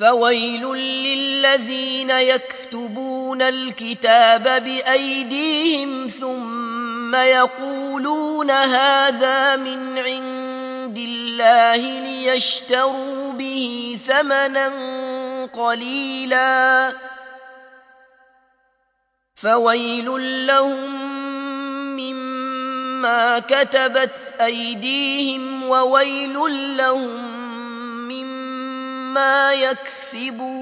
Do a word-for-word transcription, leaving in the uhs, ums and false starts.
فويل للذين يكتبون الكتاب بأيديهم ثم يقولون هذا من عند الله ليشتروا به ثمنا قليلا فويل لهم مما كتبت أيديهم وويل لهم مما يكسبون.